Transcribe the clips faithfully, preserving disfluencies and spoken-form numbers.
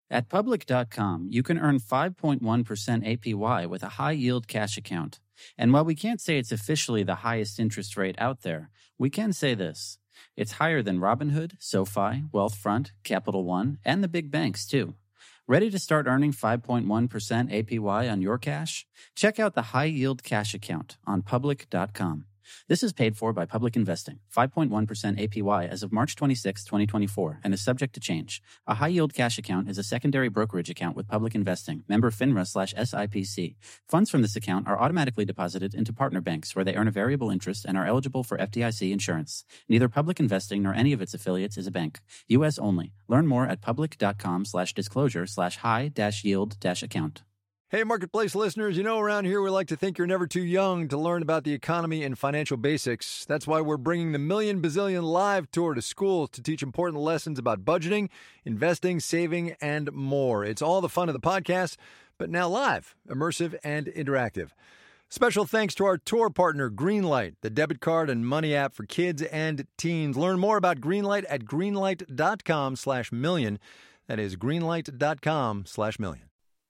At Public dot com, you can earn five point one percent A P Y with a high-yield cash account. And while we can't say it's officially the highest interest rate out there, we can say this. It's higher than Robinhood, SoFi, Wealthfront, Capital One, and the big banks, too. Ready to start earning five point one percent A P Y on your cash? Check out the high-yield cash account on Public dot com. This is paid for by Public Investing, five point one percent A P Y as of March twenty-sixth, twenty twenty-four, and is subject to change. A high-yield cash account is a secondary brokerage account with Public Investing, member FINRA slash S I P C. Funds from this account are automatically deposited into partner banks where they earn a variable interest and are eligible for F D I C insurance. Neither Public Investing nor any of its affiliates is a bank. U S only. Learn more at Public dot com slash disclosure slash high dash yield dash account. Hey, Marketplace listeners, you know around here we like to think you're never too young to learn about the economy and financial basics. That's why we're bringing the Million Bazillion Live Tour to schools to teach important lessons about budgeting, investing, saving, and more. It's all the fun of the podcast, but now live, immersive, and interactive. Special thanks to our tour partner, Greenlight, the debit card and money app for kids and teens. Learn more about Greenlight at greenlight dot com slash million. That is greenlight dot com slash million.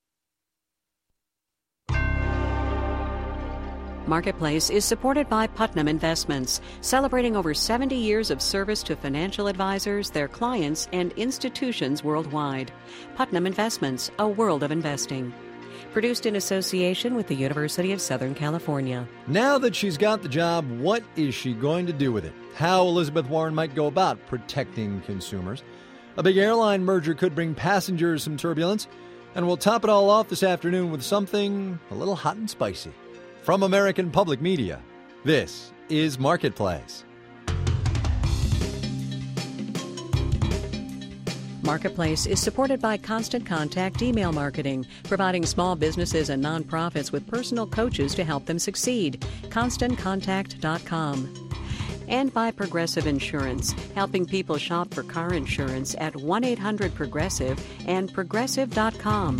Marketplace is supported by Putnam Investments, celebrating over seventy years of service to financial advisors, their clients, and institutions worldwide. Putnam Investments, a world of investing. Produced in association with the University of Southern California. Now that she's got the job, what is she going to do with it? How Elizabeth Warren might go about protecting consumers. A big airline merger could bring passengers some turbulence. And we'll top it all off this afternoon with something a little hot and spicy. From American Public Media, this is Marketplace. Marketplace is supported by Constant Contact Email Marketing, providing small businesses and nonprofits with personal coaches to help them succeed. constant contact dot com. And by Progressive Insurance, helping people shop for car insurance at one eight hundred progressive and progressive dot com.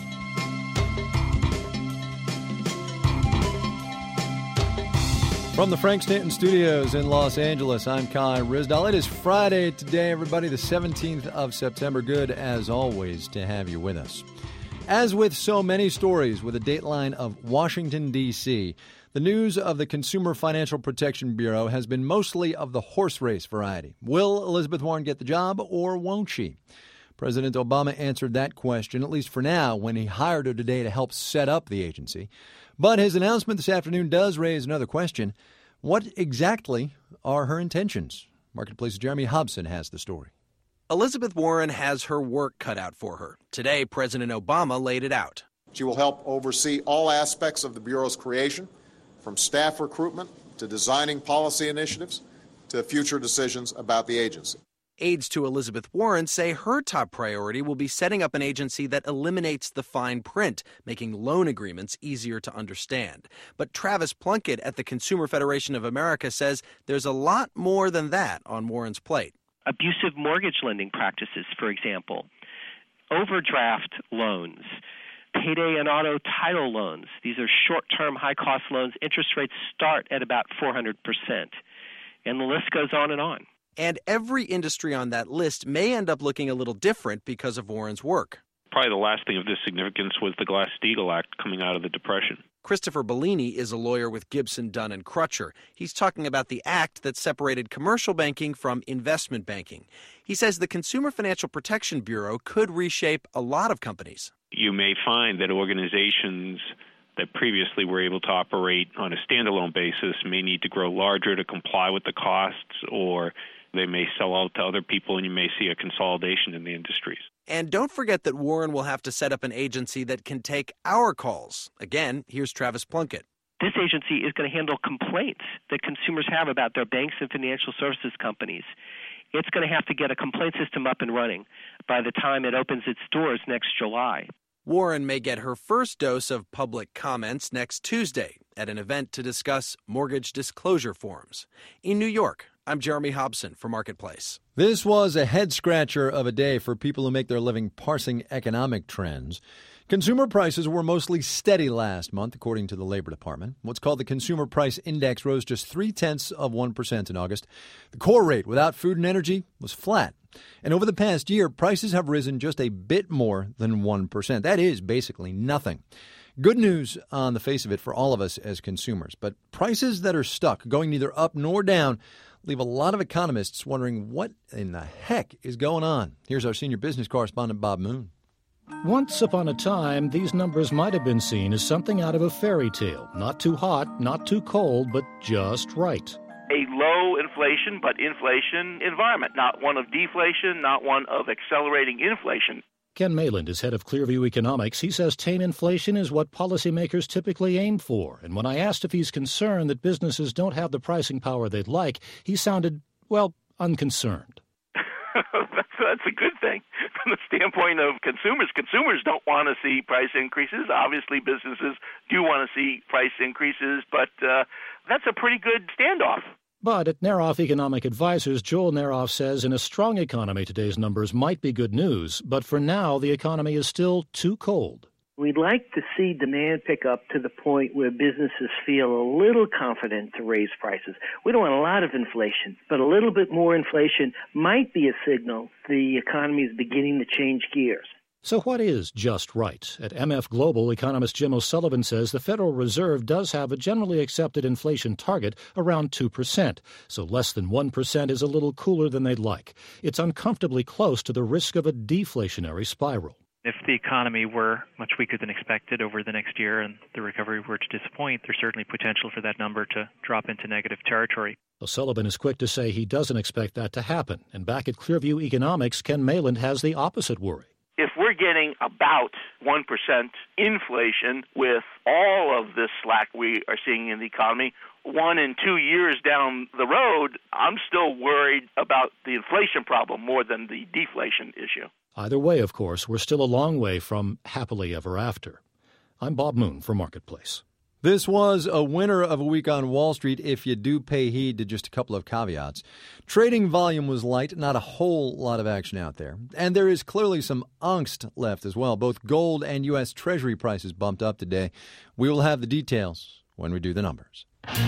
From the Frank Stanton Studios in Los Angeles, I'm Kai Ryssdal. It is Friday today, everybody, the seventeenth of September. Good, as always, to have you with us. As with so many stories with a dateline of Washington, D C, the news of the Consumer Financial Protection Bureau has been mostly of the horse race variety. Will Elizabeth Warren get the job, or won't she? President Obama answered that question, at least for now, when he hired her today to help set up the agency. But his announcement this afternoon does raise another question. What exactly are her intentions? Marketplace's Jeremy Hobson has the story. Elizabeth Warren has her work cut out for her. Today, President Obama laid it out. She will help oversee all aspects of the Bureau's creation, from staff recruitment to designing policy initiatives to future decisions about the agency. Aides to Elizabeth Warren say her top priority will be setting up an agency that eliminates the fine print, making loan agreements easier to understand. But Travis Plunkett at the Consumer Federation of America says there's a lot more than that on Warren's plate. Abusive mortgage lending practices, for example, overdraft loans, payday and auto title loans. These are short-term, high-cost loans. Interest rates start at about four hundred percent. And the list goes on and on. And every industry on that list may end up looking a little different because of Warren's work. Probably the last thing of this significance was the Glass-Steagall Act coming out of the Depression. Christopher Bellini is a lawyer with Gibson, Dunn and Crutcher. He's talking about the act that separated commercial banking from investment banking. He says the Consumer Financial Protection Bureau could reshape a lot of companies. You may find that organizations that previously were able to operate on a standalone basis may need to grow larger to comply with the costs, or they may sell out to other people, and you may see a consolidation in the industries. And don't forget that Warren will have to set up an agency that can take our calls. Again, here's Travis Plunkett. This agency is going to handle complaints that consumers have about their banks and financial services companies. It's going to have to get a complaint system up and running by the time it opens its doors next July. Warren may get her first dose of public comments next Tuesday at an event to discuss mortgage disclosure forms. In New York, I'm Jeremy Hobson for Marketplace. This was a head-scratcher of a day for people who make their living parsing economic trends. Consumer prices were mostly steady last month, according to the Labor Department. What's called the Consumer Price Index rose just three-tenths of one percent in August. The core rate without food and energy was flat. And over the past year, prices have risen just a bit more than one percent. That is basically nothing. Good news on the face of it for all of us as consumers. But prices that are stuck, going neither up nor down, leave a lot of economists wondering what in the heck is going on. Here's our senior business correspondent, Bob Moon. Once upon a time, these numbers might have been seen as something out of a fairy tale. Not too hot, not too cold, but just right. A low inflation, but inflation environment, not one of deflation, not one of accelerating inflation. Ken Mayland is head of Clearview Economics. He says tame inflation is what policymakers typically aim for. And when I asked if he's concerned that businesses don't have the pricing power they'd like, he sounded, well, unconcerned. That's a good thing from the standpoint of consumers. Consumers don't want to see price increases. Obviously, businesses do want to see price increases, but uh, that's a pretty good standoff. But at Neroff Economic Advisors, Joel Neroff says in a strong economy, today's numbers might be good news, but for now, the economy is still too cold. We'd like to see demand pick up to the point where businesses feel a little confident to raise prices. We don't want a lot of inflation, but a little bit more inflation might be a signal the economy is beginning to change gears. So what is just right? At M F Global, economist Jim O'Sullivan says the Federal Reserve does have a generally accepted inflation target around two percent, so less than one percent is a little cooler than they'd like. It's uncomfortably close to the risk of a deflationary spiral. If the economy were much weaker than expected over the next year and the recovery were to disappoint, there's certainly potential for that number to drop into negative territory. O'Sullivan is quick to say he doesn't expect that to happen. And back at Clearview Economics, Ken Mayland has the opposite worry. If we're getting about one percent inflation with all of this slack we are seeing in the economy, one and two years down the road, I'm still worried about the inflation problem more than the deflation issue. Either way, of course, we're still a long way from happily ever after. I'm Bob Moon for Marketplace. This was a winner of a week on Wall Street if you do pay heed to just a couple of caveats. Trading volume was light, not a whole lot of action out there. And there is clearly some angst left as well. Both gold and U S. Treasury prices bumped up today. We will have the details when we do the numbers.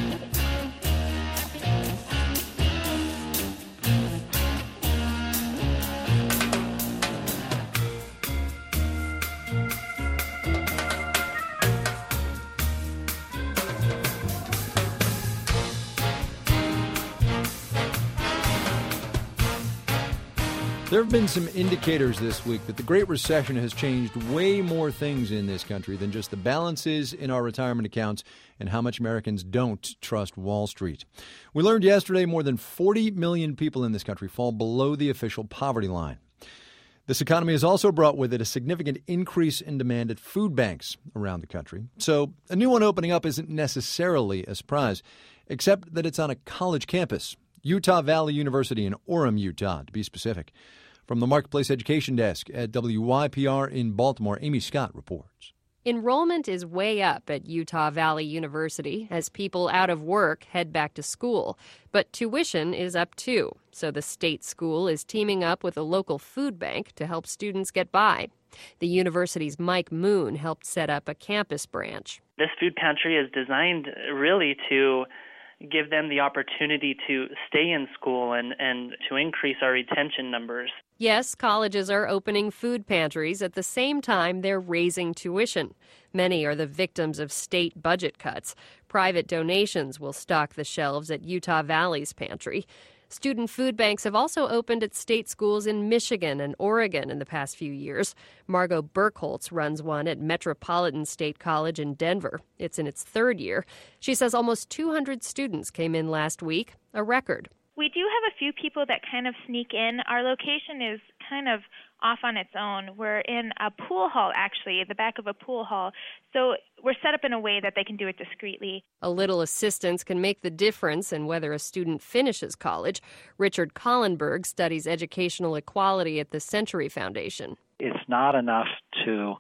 There have been some indicators this week that the Great Recession has changed way more things in this country than just the balances in our retirement accounts and how much Americans don't trust Wall Street. We learned yesterday more than forty million people in this country fall below the official poverty line. This economy has also brought with it a significant increase in demand at food banks around the country. So a new one opening up isn't necessarily a surprise, except that it's on a college campus, Utah Valley University in Orem, Utah, to be specific. From the Marketplace Education Desk at W Y P R in Baltimore, Amy Scott reports. Enrollment is way up at Utah Valley University as people out of work head back to school. But tuition is up too, so the state school is teaming up with a local food bank to help students get by. The university's Mike Moon helped set up a campus branch. This food pantry is designed really to give them the opportunity to stay in school and, and to increase our retention numbers. Yes, colleges are opening food pantries at the same time they're raising tuition. Many are the victims of state budget cuts. Private donations will stock the shelves at Utah Valley's pantry. Student food banks have also opened at state schools in Michigan and Oregon in the past few years. Margot Burkholtz runs one at Metropolitan State College in Denver. It's in its third year. She says almost two hundred students came in last week, a record. We do have a few people that kind of sneak in. Our location is kind of off on its own. We're in a pool hall, actually, the back of a pool hall. So we're set up in a way that they can do it discreetly. A little assistance can make the difference in whether a student finishes college. Richard Collenberg studies educational equality at the Century Foundation. It's not enough to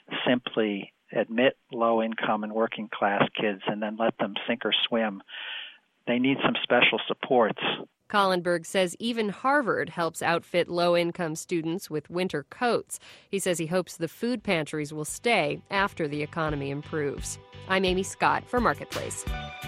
simply admit low-income and working-class kids and then let them sink or swim. They need some special supports. Collenberg says even Harvard helps outfit low-income students with winter coats. He says he hopes the food pantries will stay after the economy improves. I'm Amy Scott for Marketplace.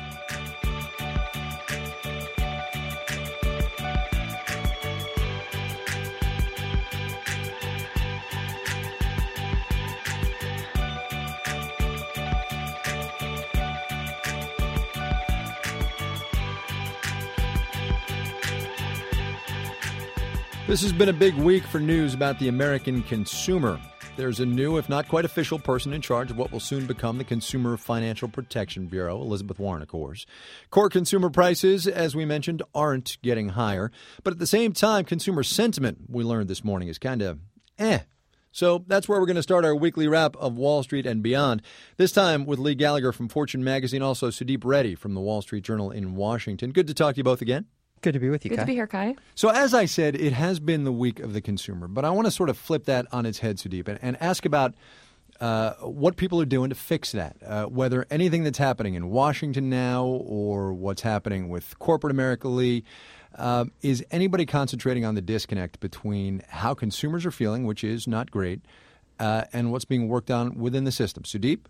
This has been a big week for news about the American consumer. There's a new, if not quite official, person in charge of what will soon become the Consumer Financial Protection Bureau, Elizabeth Warren, of course. Core consumer prices, as we mentioned, aren't getting higher. But at the same time, consumer sentiment, we learned this morning, is kind of eh. So that's where we're going to start our weekly wrap of Wall Street and beyond. This time with Lee Gallagher from Fortune Magazine, also Sudeep Reddy from the Wall Street Journal in Washington. Good to talk to you both again. Good to be with you, Good Kai. to be here, Kai. So as I said, it has been the week of the consumer, but I want to sort of flip that on its head, Sudeep, and, and ask about uh, what people are doing to fix that, uh, whether anything that's happening in Washington now or what's happening with corporate America, Lee. Uh, is anybody concentrating on the disconnect between how consumers are feeling, which is not great, uh, and what's being worked on within the system? Sudeep?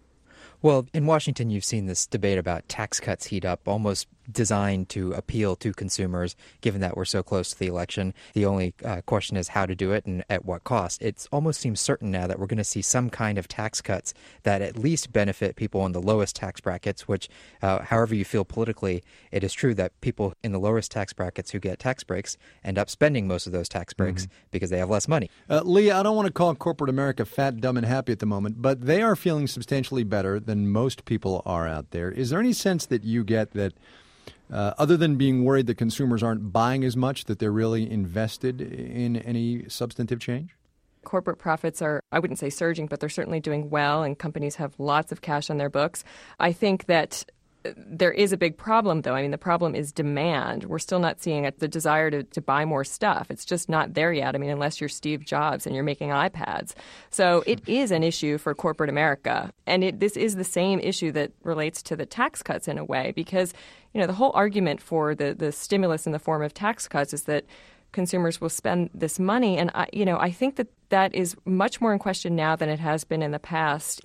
Well, in Washington, you've seen this debate about tax cuts heat up, almost designed to appeal to consumers, given that we're so close to the election. The only uh, question is how to do it and at what cost. It almost seems certain now that we're going to see some kind of tax cuts that at least benefit people in the lowest tax brackets, which, uh, however you feel politically, it is true that people in the lowest tax brackets who get tax breaks end up spending most of those tax breaks mm-hmm. because they have less money. Uh, Lee, I don't want to call corporate America fat, dumb, and happy at the moment, but they are feeling substantially better than most people are out there. Is there any sense that you get that Uh, other than being worried that consumers aren't buying as much, that they're really invested in any substantive change? Corporate profits are, I wouldn't say surging, but they're certainly doing well, and companies have lots of cash on their books. I think that there is a big problem, though. I mean, the problem is demand. We're still not seeing it, the desire to, to buy more stuff. It's just not there yet. I mean, unless you're Steve Jobs and you're making iPads. So it is an issue for corporate America. And it, this is the same issue that relates to the tax cuts in a way, because, you know, the whole argument for the, the stimulus in the form of tax cuts is that consumers will spend this money. And, I, you know, I think that that is much more in question now than it has been in the past.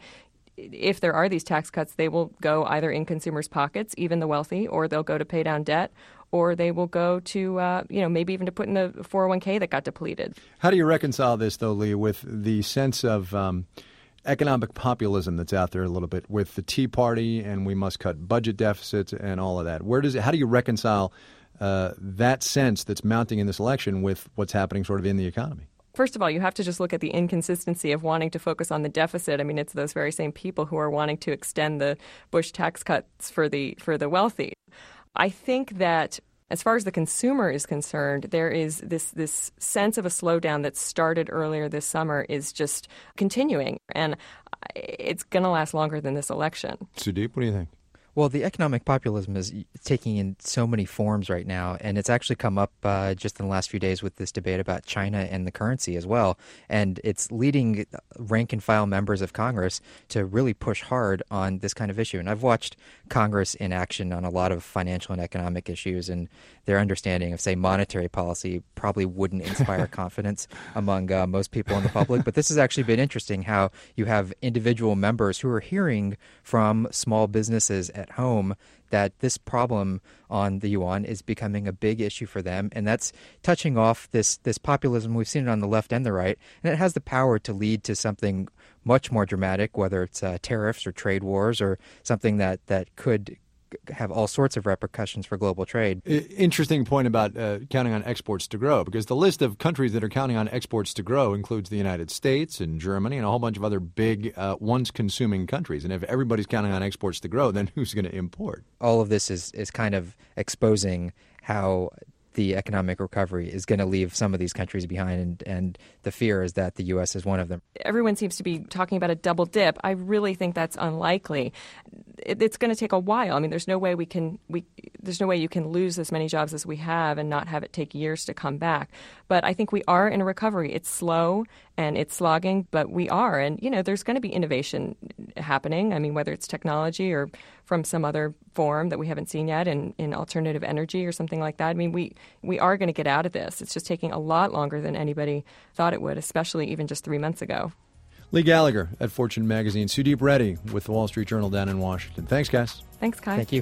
If there are these tax cuts, they will go either in consumers' pockets, even the wealthy, or they'll go to pay down debt, or they will go to, uh, you know, maybe even to put in the four oh one k that got depleted. How do you reconcile this, though, Lee, with the sense of um, economic populism that's out there a little bit, with the Tea Party and we must cut budget deficits and all of that? Where does it, how do you reconcile uh, that sense that's mounting in this election with what's happening sort of in the economy? First of all, you have to just look at the inconsistency of wanting to focus on the deficit. I mean, it's those very same people who are wanting to extend the Bush tax cuts for the for the wealthy. I think that as far as the consumer is concerned, there is this this sense of a slowdown that started earlier this summer is just continuing, and it's going to last longer than this election. Sudeep, what do you think? Well, the economic populism is taking in so many forms right now, and it's actually come up uh, just in the last few days with this debate about China and the currency as well. And it's leading rank-and-file members of Congress to really push hard on this kind of issue. And I've watched Congress in action on a lot of financial and economic issues, and their understanding of, say, monetary policy probably wouldn't inspire confidence among uh, most people in the public. But this has actually been interesting, how you have individual members who are hearing from small businesses at home that this problem on the yuan is becoming a big issue for them, and that's touching off this this populism. We've seen it on the left and the right, and it has the power to lead to something much more dramatic, whether it's uh, tariffs or trade wars or something that, that could have all sorts of repercussions for global trade. Interesting point about uh, counting on exports to grow, because the list of countries that are counting on exports to grow includes the United States and Germany and a whole bunch of other big uh, once-consuming countries. And if everybody's counting on exports to grow, then who's going to import? All of this is, is kind of exposing how the economic recovery is going to leave some of these countries behind, and, and the fear is that the U S is one of them. Everyone seems to be talking about a double dip. I really think that's unlikely. It, it's going to take a while. I mean, there's no way we can we there's no way you can lose as many jobs as we have and not have it take years to come back. But I think we are in a recovery. It's slow and it's slogging, but we are. And, you know, there's going to be innovation happening. I mean, whether it's technology or from some other form that we haven't seen yet in, in alternative energy or something like that. I mean, we, we are going to get out of this. It's just taking a lot longer than anybody thought it would, especially even just three months ago. Lee Gallagher at Fortune Magazine. Sudeep Reddy with the Wall Street Journal down in Washington. Thanks, guys. Thanks, Kai. Thank you.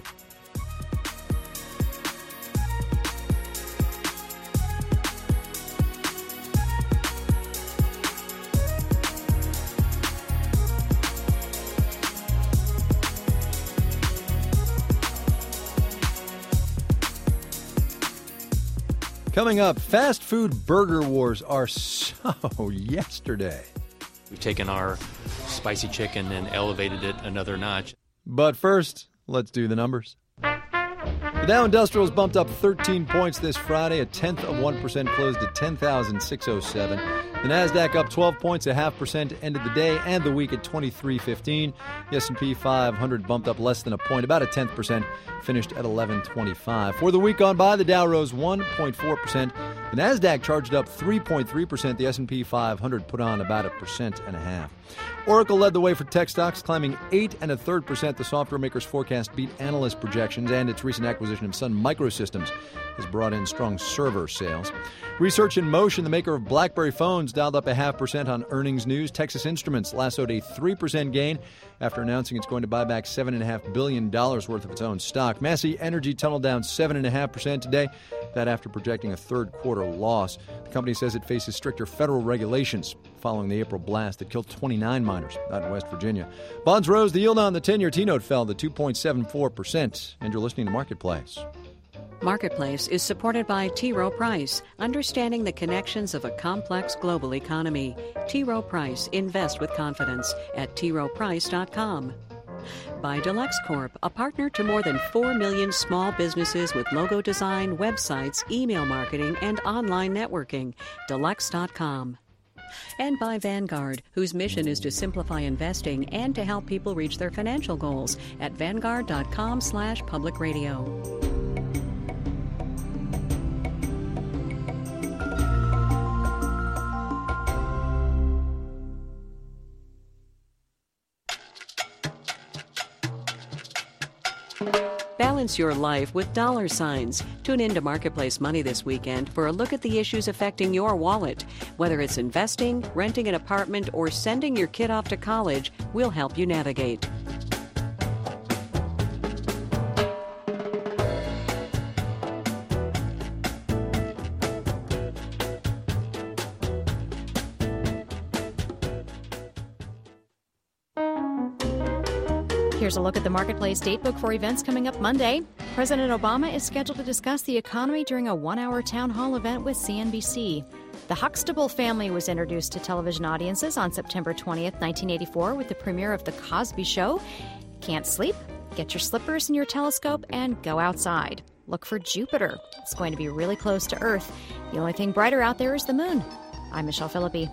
Coming up, fast food burger wars are so yesterday. We've taken our spicy chicken and elevated it another notch. But first, let's do the numbers. The Dow Industrials bumped up thirteen points this Friday, a tenth of one percent, closed at ten thousand six hundred seven. The Nasdaq up twelve points, a half percent, ended the day and the week at twenty-three fifteen. The S and P five hundred bumped up less than a point, about a tenth percent, finished at eleven twenty-five. For the week gone by, the Dow rose one point four percent. The Nasdaq charged up three point three percent. The S and P five hundred put on about a percent and a half. Oracle led the way for tech stocks, climbing eight and a third percent. The software maker's forecast beat analyst projections, and its recent acquisition of Sun Microsystems has brought in strong server sales. Research in Motion, the maker of BlackBerry phones, dialed up a half percent on earnings news. Texas Instruments lassoed a three percent gain after announcing it's going to buy back seven point five billion dollars worth of its own stock. Massey Energy tunneled down seven point five percent today, that after projecting a third quarter loss. The company says it faces stricter federal regulations following the April blast that killed twenty-nine miners out in West Virginia. Bonds rose. The yield on the ten-year T-note fell to two point seven four percent. And you're listening to Marketplace. Marketplace is supported by T. Rowe Price, understanding the connections of a complex global economy. T. Rowe Price, invest with confidence at t rowe price dot com. By Deluxe Corp, a partner to more than four million small businesses with logo design, websites, email marketing, and online networking. Deluxe dot com. And by Vanguard, whose mission is to simplify investing and to help people reach their financial goals at vanguard dot com slash public radio. Balance your life with dollar signs. Tune into Marketplace Money this weekend for a look at the issues affecting your wallet. Whether it's investing, renting an apartment, or sending your kid off to college, we'll help you navigate. Here's a look at the Marketplace datebook for events coming up Monday. President Obama is scheduled to discuss the economy during a one-hour town hall event with C N B C. The Huxtable family was introduced to television audiences on September twentieth, nineteen eighty-four, with the premiere of The Cosby Show. Can't sleep? Get your slippers and your telescope and go outside. Look for Jupiter. It's going to be really close to Earth. The only thing brighter out there is the moon. I'm Michelle Philippi.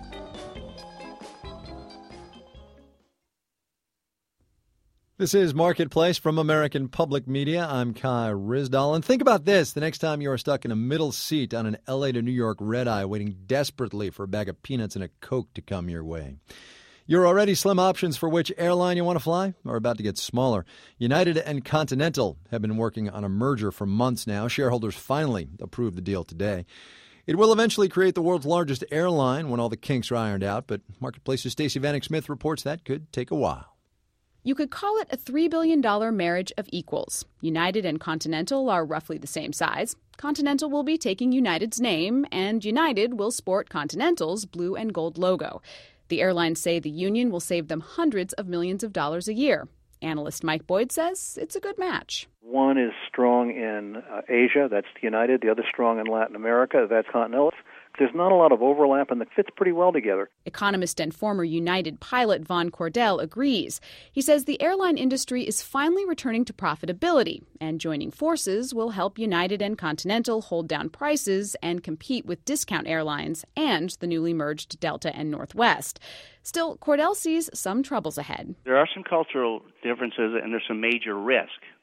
This is Marketplace from American Public Media. I'm Kai Ryssdal. And think about this. The next time you are stuck in a middle seat on an L A to New York red-eye waiting desperately for a bag of peanuts and a Coke to come your way. Your already slim options for which airline you want to fly are about to get smaller. United and Continental have been working on a merger for months now. Shareholders finally approved the deal today. It will eventually create the world's largest airline when all the kinks are ironed out, but Marketplace's Stacey Vanek Smith reports that could take a while. You could call it a three billion dollars marriage of equals. United and Continental are roughly the same size. Continental will be taking United's name, and United will sport Continental's blue and gold logo. The airlines say the union will save them hundreds of millions of dollars a year. Analyst Mike Boyd says it's a good match. One is strong in uh, Asia, that's United. The other strong in Latin America, that's Continental. There's not a lot of overlap, and it fits pretty well together. Economist and former United pilot Vaughn Cordell agrees. He says the airline industry is finally returning to profitability, and joining forces will help United and Continental hold down prices and compete with discount airlines and the newly merged Delta and Northwest. Still, Cordell sees some troubles ahead. There are some cultural differences, and there's some major risk.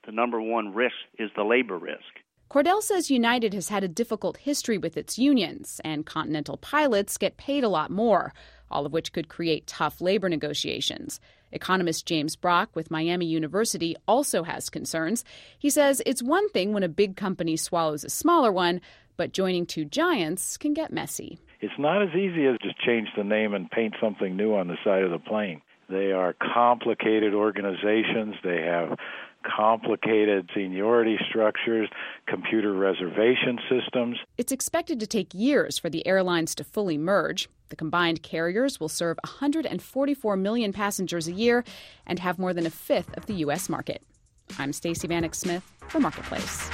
the number one risk is the labor risk. Cordell says United has had a difficult history with its unions, and Continental pilots get paid a lot more, all of which could create tough labor negotiations. Economist James Brock with Miami University also has concerns. He says it's one thing when a big company swallows a smaller one, but joining two giants can get messy. It's not as easy as just change the name and paint something new on the side of the plane. They are complicated organizations. They have complicated seniority structures, computer reservation systems. It's expected to take years for the airlines to fully merge. The combined carriers will serve one hundred forty-four million passengers a year and have more than a fifth of the U S market. I'm Stacey Vanek Smith for Marketplace.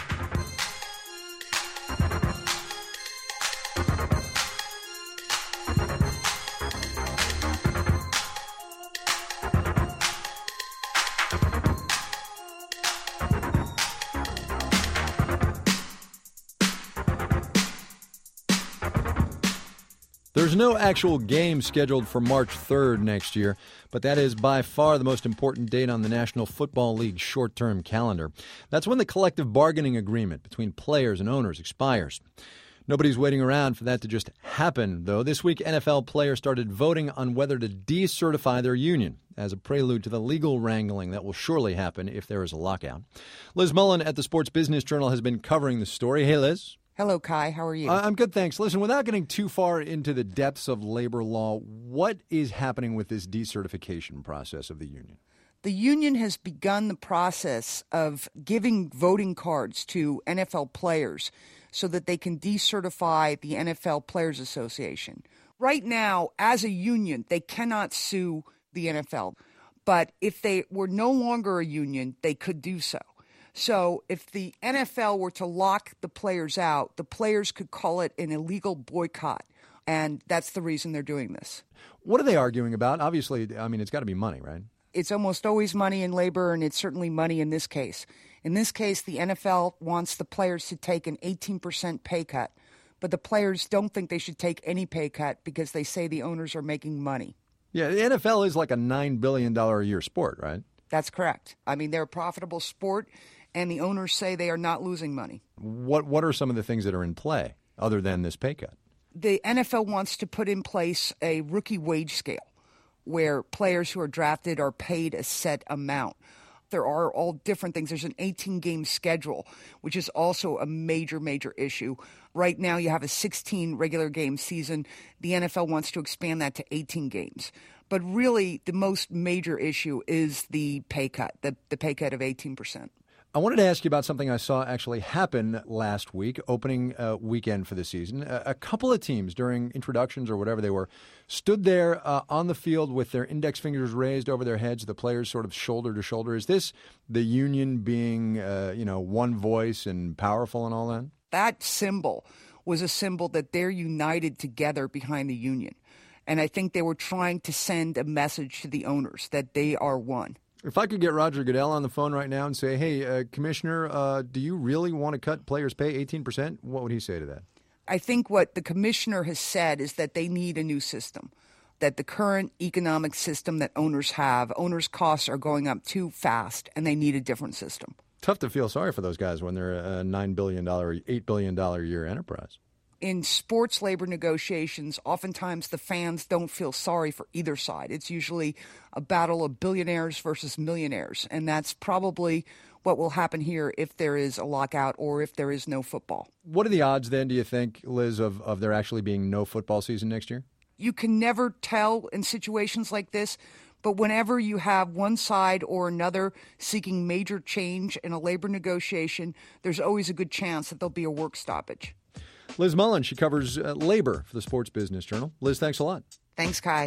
There's no actual game scheduled for March third next year, but that is by far the most important date on the National Football League's short-term calendar. That's when the collective bargaining agreement between players and owners expires. Nobody's waiting around for that to just happen, though. This week, N F L players started voting on whether to decertify their union as a prelude to the legal wrangling that will surely happen if there is a lockout. Liz Mullen at the Sports Business Journal has been covering the story. Hey, Liz. Hello, Kai. How are you? Uh, I'm good, thanks. Listen, without getting too far into the depths of labor law, what is happening with this decertification process of the union? The union has begun the process of giving voting cards to N F L players so that they can decertify the N F L Players Association. Right now, as a union, they cannot sue the N F L. But if they were no longer a union, they could do so. So if the N F L were to lock the players out, the players could call it an illegal boycott. And that's the reason they're doing this. What are they arguing about? Obviously, I mean, it's got to be money, right? It's almost always money in labor, and it's certainly money in this case. In this case, the N F L wants the players to take an eighteen percent pay cut. But the players don't think they should take any pay cut because they say the owners are making money. Yeah, the N F L is like a nine billion dollars a year sport, right? That's correct. I mean, they're a profitable sport, and the owners say they are not losing money. What What are some of the things that are in play other than this pay cut? The N F L wants to put in place a rookie wage scale where players who are drafted are paid a set amount. There are all different things. There's an eighteen-game schedule, which is also a major, major issue. Right now, you have a sixteen regular game season. The N F L wants to expand that to eighteen games. But really, the most major issue is the pay cut, the, the pay cut of eighteen percent. I wanted to ask you about something I saw actually happen last week, opening uh, weekend for the season. A, a couple of teams during introductions or whatever they were stood there uh, on the field with their index fingers raised over their heads, the players sort of shoulder to shoulder. Is this the union being, uh, you know, one voice and powerful and all that? That symbol was a symbol that they're united together behind the union. And I think they were trying to send a message to the owners that they are one. If I could get Roger Goodell on the phone right now and say, hey, uh, Commissioner, uh, do you really want to cut players' pay eighteen percent? What would he say to that? I think what the commissioner has said is that they need a new system, that the current economic system that owners have, owners' costs are going up too fast, and they need a different system. Tough to feel sorry for those guys when they're a nine billion dollars, eight billion dollars a year enterprise. In sports labor negotiations, oftentimes the fans don't feel sorry for either side. It's usually a battle of billionaires versus millionaires, and that's probably what will happen here if there is a lockout or if there is no football. What are the odds then, do you think, Liz, of, of there actually being no football season next year? You can never tell in situations like this, but whenever you have one side or another seeking major change in a labor negotiation, there's always a good chance that there'll be a work stoppage. Liz Mullen, she covers uh, labor for the Sports Business Journal. Liz, thanks a lot. Thanks, Kai.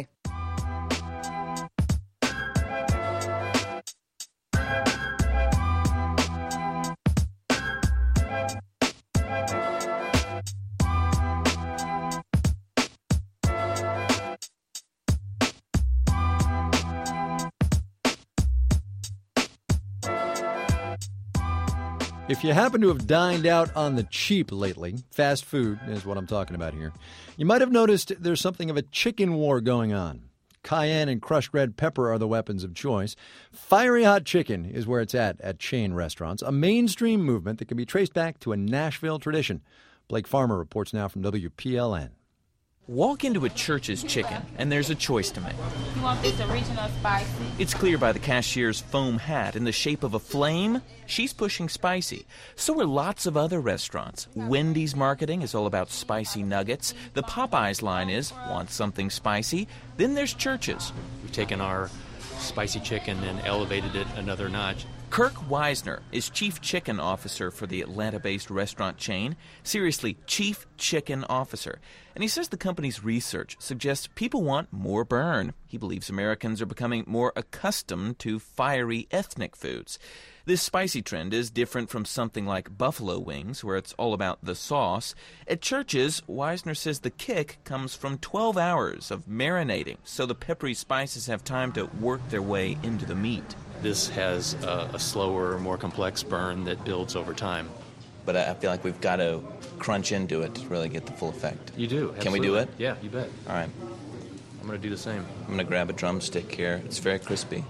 If you happen to have dined out on the cheap lately, fast food is what I'm talking about here, you might have noticed there's something of a chicken war going on. Cayenne and crushed red pepper are the weapons of choice. Fiery hot chicken is where it's at at chain restaurants, a mainstream movement that can be traced back to a Nashville tradition. Blake Farmer reports now from W P L N. Walk into a Church's Chicken, and there's a choice to make. You want this original spicy? It's clear by the cashier's foam hat in the shape of a flame, she's pushing spicy. So are lots of other restaurants. Wendy's marketing is all about spicy nuggets. The Popeyes line is, want something spicy? Then there's Church's. We've taken our spicy chicken and elevated it another notch. Kirk Weisner is Chief Chicken Officer for the Atlanta-based restaurant chain. Seriously, Chief Chicken Officer. And he says the company's research suggests people want more burn. He believes Americans are becoming more accustomed to fiery ethnic foods. This spicy trend is different from something like buffalo wings, where it's all about the sauce. At Church's, Weisner says the kick comes from twelve hours of marinating, so the peppery spices have time to work their way into the meat. This has a, a slower, more complex burn that builds over time. But I feel like we've got to crunch into it to really get the full effect. You do, absolutely. Can we do it? Yeah, you bet. All right. I'm going to do the same. I'm going to grab a drumstick here. It's very crispy.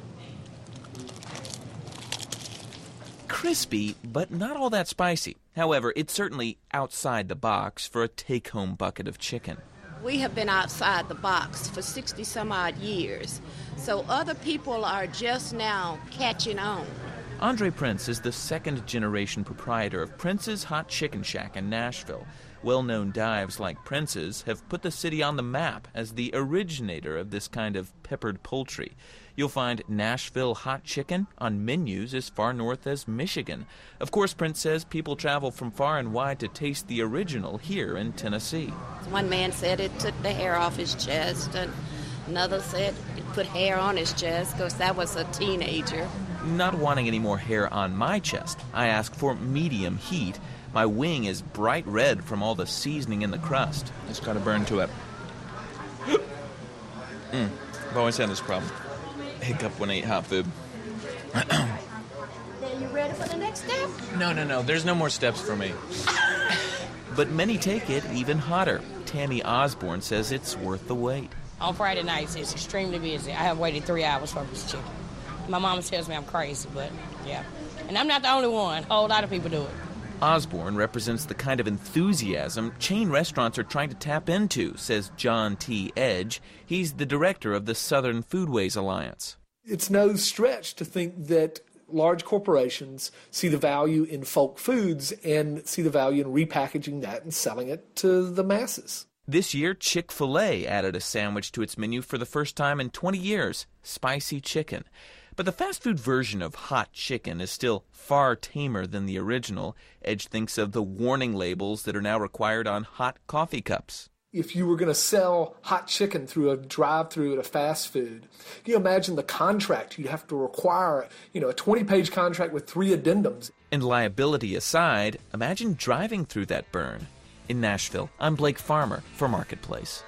Crispy, but not all that spicy. However, it's certainly outside the box for a take-home bucket of chicken. We have been outside the box for sixty some odd years, so other people are just now catching on. Andre Prince is the second-generation proprietor of Prince's Hot Chicken Shack in Nashville. Well-known dives like Prince's have put the city on the map as the originator of this kind of peppered poultry. You'll find Nashville hot chicken on menus as far north as Michigan. Of course, Prince says people travel from far and wide to taste the original here in Tennessee. One man said it took the hair off his chest, and another said it put hair on his chest because that was a teenager. Not wanting any more hair on my chest, I asked for medium heat. My wing is bright red from all the seasoning in the crust. It's got a burn to it. mm, I've always had this problem. Hiccup when I eat hot food. Are you ready for the next step? No, no, no. There's no more steps for me. But many take it even hotter. Tammy Osborne says it's worth the wait. On Friday nights, it's extremely busy. I have waited three hours for this chicken. My mama tells me I'm crazy, but yeah. And I'm not the only one. A whole lot of people do it. Osborne represents the kind of enthusiasm chain restaurants are trying to tap into, says John T. Edge. He's the director of the Southern Foodways Alliance. It's no stretch to think that large corporations see the value in folk foods and see the value in repackaging that and selling it to the masses. This year, Chick-fil-A added a sandwich to its menu for the first time in twenty years, spicy chicken. But the fast food version of hot chicken is still far tamer than the original. Edge thinks of the warning labels that are now required on hot coffee cups. If you were going to sell hot chicken through a drive-through at a fast food, can you imagine the contract you'd have to require, you know, a twenty-page contract with three addendums? And liability aside, imagine driving through that burn. In Nashville, I'm Blake Farmer for Marketplace.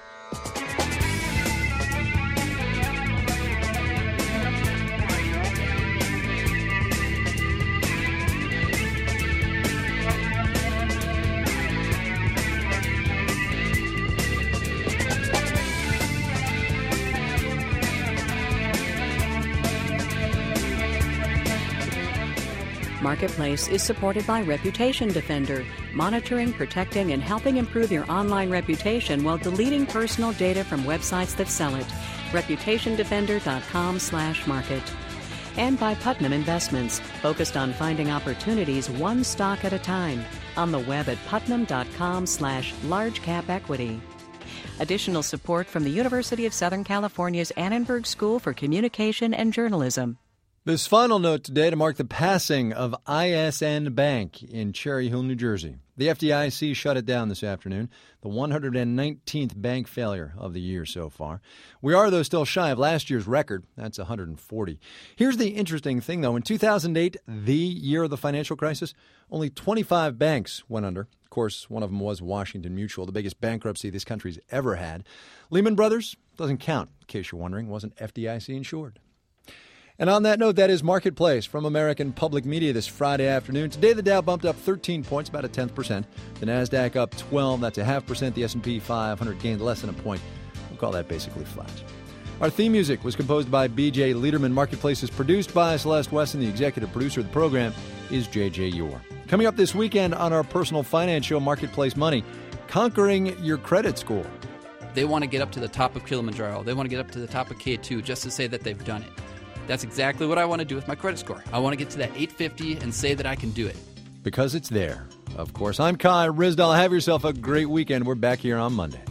Marketplace is supported by Reputation Defender, monitoring, protecting, and helping improve your online reputation while deleting personal data from websites that sell it. reputation defender dot com slash market. And by Putnam Investments, focused on finding opportunities one stock at a time. On the web at putnam dot com slash large cap equity. Additional support from the University of Southern California's Annenberg School for Communication and Journalism. This final note today to mark the passing of I S N Bank in Cherry Hill, New Jersey. The F D I C shut it down this afternoon, the one hundred nineteenth bank failure of the year so far. We are, though, still shy of last year's record. That's one hundred forty. Here's the interesting thing, though. In two thousand eight, the year of the financial crisis, only twenty-five banks went under. Of course, one of them was Washington Mutual, the biggest bankruptcy this country's ever had. Lehman Brothers doesn't count, in case you're wondering, wasn't F D I C insured. And on that note, that is Marketplace from American Public Media this Friday afternoon. Today, the Dow bumped up thirteen points, about a tenth percent. The NASDAQ up twelve, that's a half percent. The S and P five hundred gained less than a point. We'll call that basically flat. Our theme music was composed by B J Liederman. Marketplace is produced by Celeste Weston. The executive producer of the program is J J Yor. Coming up this weekend on our personal finance show, Marketplace Money, conquering your credit score. They want to get up to the top of Kilimanjaro. They want to get up to the top of K two just to say that they've done it. That's exactly what I want to do with my credit score. I want to get to that eight fifty and say that I can do it. Because it's there. Of course, I'm Kai Ryssdal. Have yourself a great weekend. We're back here on Monday.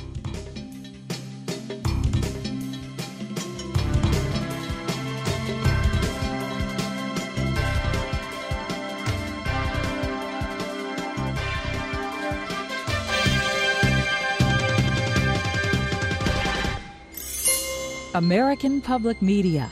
American Public Media.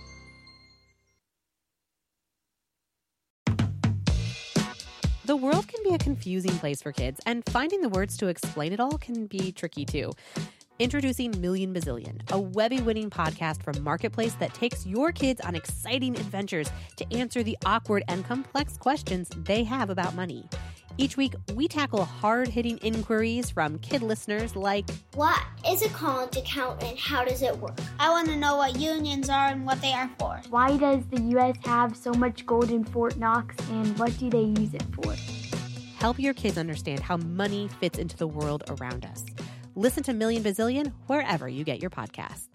The world can be a confusing place for kids, and finding the words to explain it all can be tricky too. Introducing Million Bazillion, a Webby-winning podcast from Marketplace that takes your kids on exciting adventures to answer the awkward and complex questions they have about money. Each week, we tackle hard-hitting inquiries from kid listeners like, what is a college account and how does it work? I want to know what unions are and what they are for. Why does the U S have so much gold in Fort Knox and what do they use it for? Help your kids understand how money fits into the world around us. Listen to Million Bazillion wherever you get your podcasts.